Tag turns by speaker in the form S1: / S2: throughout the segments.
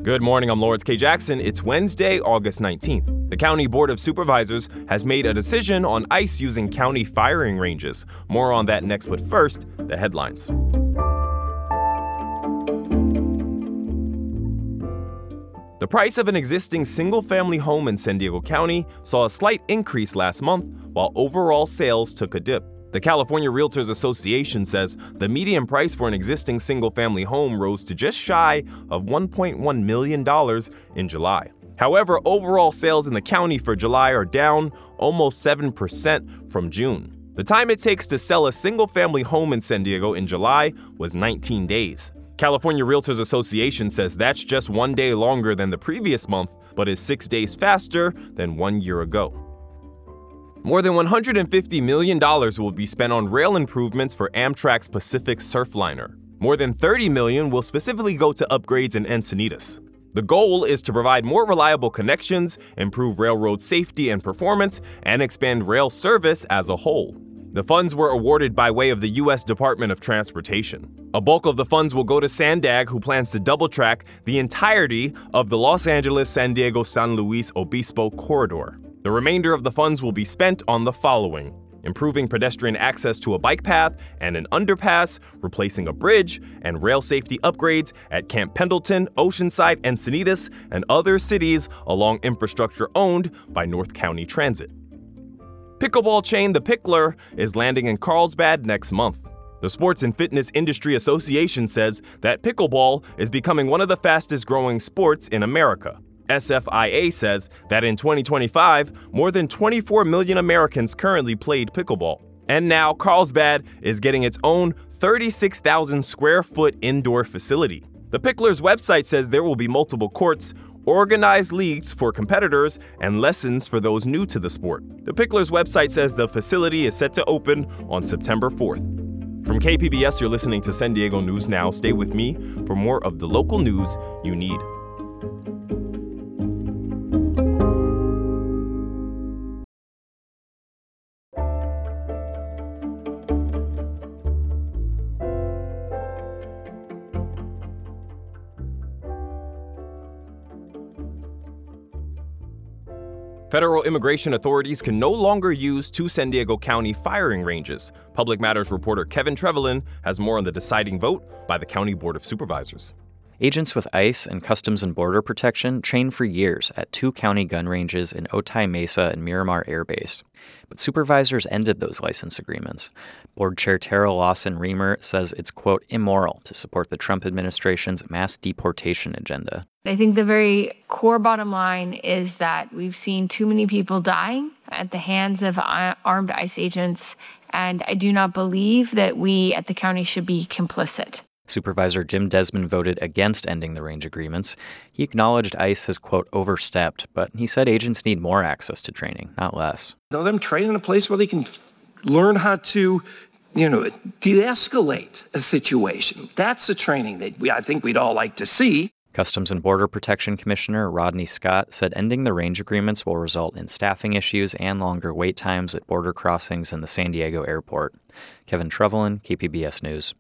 S1: Good morning, I'm Lawrence K. Jackson. It's Wednesday, August 19th. The County Board of Supervisors has made a decision on ICE using county firing ranges. More on that next, but first, the headlines. The price of an existing single-family home in San Diego County saw a slight increase last month, while overall sales took a dip. The California Realtors Association says the median price for an existing single-family home rose to just shy of $1.1 million in July. However, overall sales in the county for July are down almost 7% from June. The time it takes to sell a single-family home in San Diego in July was 19 days. California Realtors Association says that's just 1 day longer than the previous month, but is 6 days faster than 1 year ago. More than $150 million will be spent on rail improvements for Amtrak's Pacific Surfliner. More than $30 million will specifically go to upgrades in Encinitas. The goal is to provide more reliable connections, improve railroad safety and performance, and expand rail service as a whole. The funds were awarded by way of the U.S. Department of Transportation. A bulk of the funds will go to Sandag, who plans to double-track the entirety of the Los Angeles-San Diego-San Luis Obispo corridor. The remainder of the funds will be spent on the following: improving pedestrian access to a bike path and an underpass, replacing a bridge, and rail safety upgrades at Camp Pendleton, Oceanside, Encinitas, and other cities along infrastructure owned by North County Transit. Pickleball chain The Pickler is landing in Carlsbad next month. The Sports and Fitness Industry Association says that pickleball is becoming one of the fastest growing sports in America. SFIA says that in 2025, more than 24 million Americans currently played pickleball. And now Carlsbad is getting its own 36,000 square foot indoor facility. The Pickler's website says there will be multiple courts, organized leagues for competitors, and lessons for those new to the sport. The Pickler's website says the facility is set to open on September 4th. From KPBS, you're listening to San Diego News Now. Stay with me for more of the local news you need. Federal immigration authorities can no longer use two San Diego County firing ranges. Public Matters reporter Kevin Trevelyan has more on the deciding vote by the County Board of Supervisors.
S2: Agents with ICE and Customs and Border Protection trained for years at two county gun ranges in Otay Mesa and Miramar Air Base. But supervisors ended those license agreements. Board Chair Tara Lawson-Remer says it's, quote, immoral to support the Trump administration's mass deportation agenda.
S3: I think the very core bottom line is that we've seen too many people dying at the hands of armed ICE agents, and I do not believe that we at the county should be complicit.
S2: Supervisor Jim Desmond voted against ending the range agreements. He acknowledged ICE has, quote, overstepped, but he said agents need more access to training, not less.
S4: Let them train in a place where they can learn how to, de-escalate a situation. That's the training that I think we'd all like to see.
S2: Customs and Border Protection Commissioner Rodney Scott said ending the range agreements will result in staffing issues and longer wait times at border crossings in the San Diego airport. Kevin Trevelyan, KPBS News.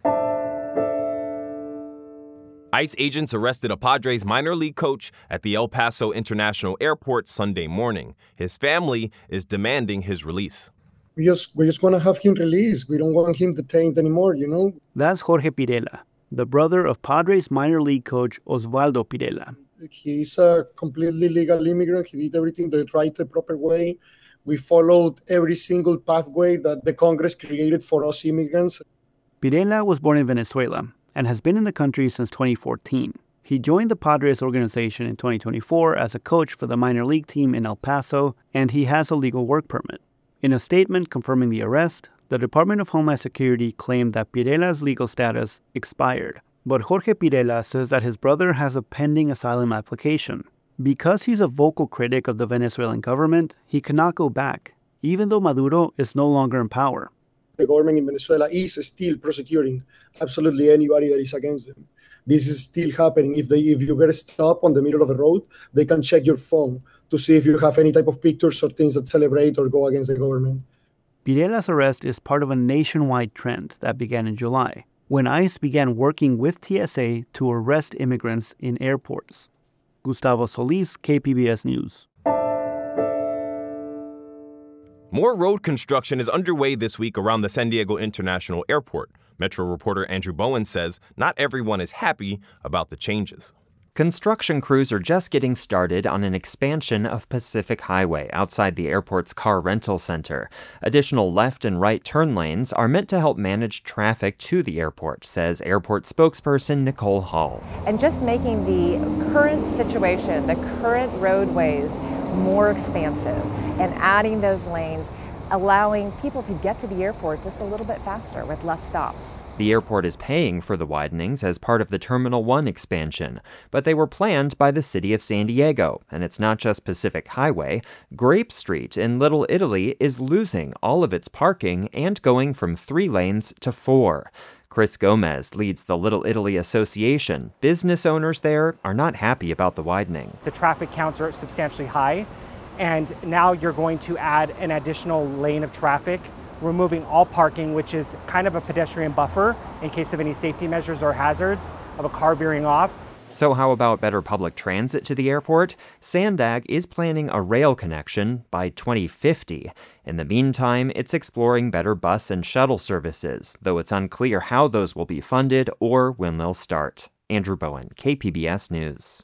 S1: ICE agents arrested a Padres minor league coach at the El Paso International Airport Sunday morning. His family is demanding his release.
S5: We just want to have him released. We don't want him detained anymore,
S6: That's Jorge Pirela, the brother of Padres minor league coach Osvaldo Pirela.
S5: He's a completely legal immigrant. He did everything the proper way. We followed every single pathway that the Congress created for us immigrants.
S6: Pirela was born in Venezuela and has been in the country since 2014. He joined the Padres organization in 2024 as a coach for the minor league team in El Paso, and he has a legal work permit. In a statement confirming the arrest, the Department of Homeland Security claimed that Pirela's legal status expired. But Jorge Pirela says that his brother has a pending asylum application. Because he's a vocal critic of the Venezuelan government, he cannot go back, even though Maduro is no longer in power.
S5: The government in Venezuela is still prosecuting absolutely anybody that is against them. This is still happening. If you get stopped on the middle of the road, they can check your phone to see if you have any type of pictures or things that celebrate or go against the government.
S6: Pirela's arrest is part of a nationwide trend that began in July, when ICE began working with TSA to arrest immigrants in airports. Gustavo Solis, KPBS News.
S1: More road construction is underway this week around the San Diego International Airport. Metro reporter Andrew Bowen says not everyone is happy about the changes.
S7: Construction crews are just getting started on an expansion of Pacific Highway outside the airport's car rental center. Additional left and right turn lanes are meant to help manage traffic to the airport, says airport spokesperson Nicole Hall.
S8: And just making the current situation, the current roadways more expansive and adding those lanes, allowing people to get to the airport just a little bit faster with less stops.
S7: The airport is paying for the widenings as part of the Terminal 1 expansion, but they were planned by the city of San Diego, and it's not just Pacific Highway. Grape Street in Little Italy is losing all of its parking and going from 3 lanes to 4. Chris Gomez leads the Little Italy Association. Business owners there are not happy about the widening.
S9: The traffic counts are substantially high, and now you're going to add an additional lane of traffic, removing all parking, which is kind of a pedestrian buffer in case of any safety measures or hazards of a car veering off.
S7: So how about better public transit to the airport? Sandag is planning a rail connection by 2050. In the meantime, it's exploring better bus and shuttle services, though it's unclear how those will be funded or when they'll start. Andrew Bowen, KPBS News.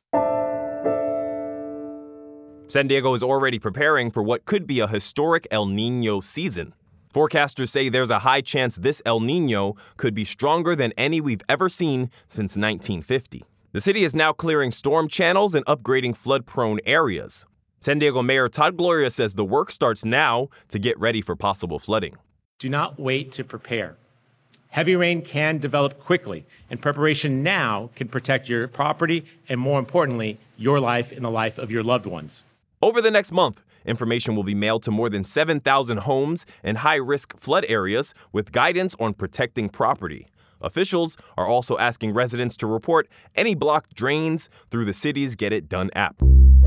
S1: San Diego is already preparing for what could be a historic El Niño season. Forecasters say there's a high chance this El Niño could be stronger than any we've ever seen since 1950. The city is now clearing storm channels and upgrading flood-prone areas. San Diego Mayor Todd Gloria says the work starts now to get ready for possible flooding.
S10: Do not wait to prepare. Heavy rain can develop quickly, and preparation now can protect your property and, more importantly, your life and the life of your loved ones.
S1: Over the next month, information will be mailed to more than 7,000 homes in high-risk flood areas with guidance on protecting property. Officials are also asking residents to report any blocked drains through the city's Get It Done app.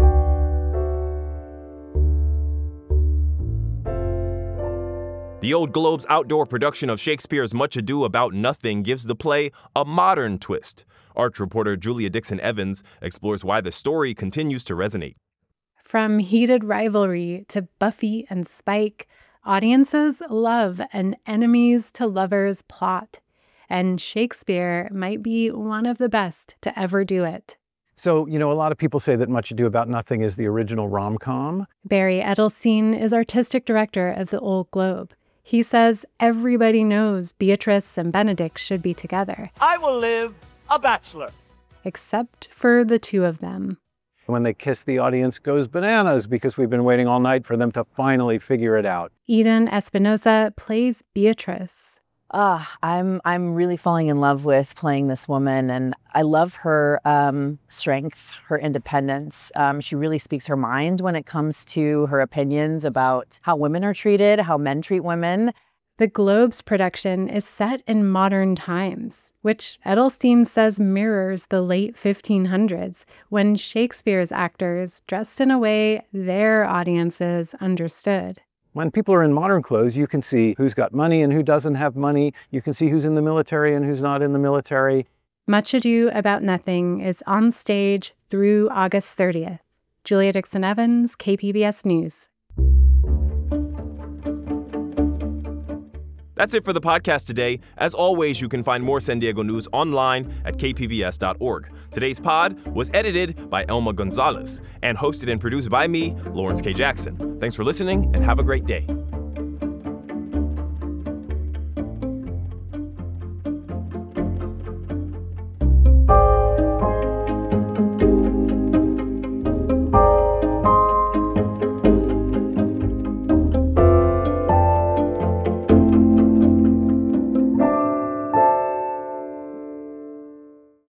S1: The Old Globe's outdoor production of Shakespeare's Much Ado About Nothing gives the play a modern twist. Arts reporter Julia Dixon Evans explores why the story continues to resonate.
S11: From heated rivalry to Buffy and Spike, audiences love an enemies to lovers plot. And Shakespeare might be one of the best to ever do it.
S12: So, a lot of people say that Much Ado About Nothing is the original rom-com.
S11: Barry Edelstein is artistic director of the Old Globe. He says everybody knows Beatrice and Benedict should be together.
S13: I will live a bachelor.
S11: Except for the two of them.
S12: When they kiss, the audience goes bananas because we've been waiting all night for them to finally figure it out.
S11: Eden Espinosa plays Beatrice.
S8: I'm really falling in love with playing this woman, and I love her strength, her independence. She really speaks her mind when it comes to her opinions about how women are treated, how men treat women.
S11: The Globe's production is set in modern times, which Edelstein says mirrors the late 1500s, when Shakespeare's actors dressed in a way their audiences understood.
S12: When people are in modern clothes, you can see who's got money and who doesn't have money. You can see who's in the military and who's not in the military.
S11: Much Ado About Nothing is on stage through August 30th. Julia Dixon Evans, KPBS News.
S1: That's it for the podcast today. As always, you can find more San Diego news online at kpbs.org. Today's pod was edited by Elma Gonzalez and hosted and produced by me, Lawrence K. Jackson. Thanks for listening and have a great day.